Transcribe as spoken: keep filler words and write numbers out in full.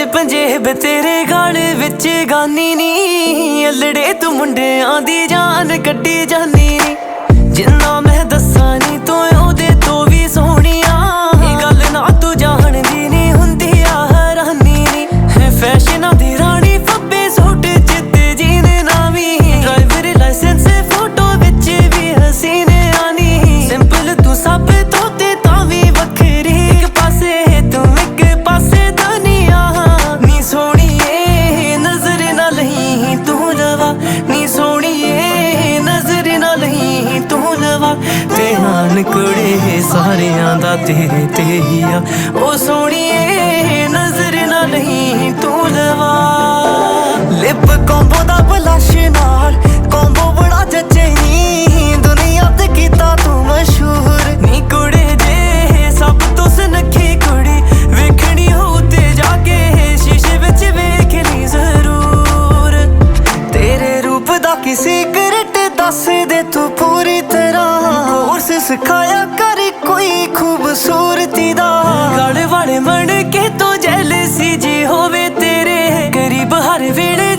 पंजेब तेरे गाल विच गानी नी, अल्लड़े तू मुंडियां दी जान कड्डी जानी नी। जिन्ना मैं दस्सां नी तू ओहदे तो भी सोहणिया, गल ना तू जानदी नी हुंदी आ हैरानी नी। फैशनां दी रानी फब्बे सूट चित्ते जीने नामी, ड्राइवर लाइसेंस फोटो विच भी हसीने आनी। सिंपल तू सब तो ते तां वी वखरी, इक पासे तू इक पासे दुनिया नी। सोहणीए नजर ना लही तू लवा, नी सोहणीए नजर ना लही तू लवा। ध्यान कुड़े सारियां दा तेरे ते ही आ, ओ सोहणीए नजर ना लही तू लवा। लिप कॉम्बो दा ब्लश नाल कॉम्बो बड़ा जचे नी, दुनिया ते कीता तू मशहूर नी। कुड़े जे सब तो सुनखी कुड़ी वेखनी हो ते जाके शीशे विच वेख ली जरूर। तेरे रूप दा की सीक्रेट दस दे तू पूरी तरह, कोर्स सिखाया कर कोई खूबसूरती दा। गल वाले मन के तो जेलसी जी होवे तेरे करीब हर वेले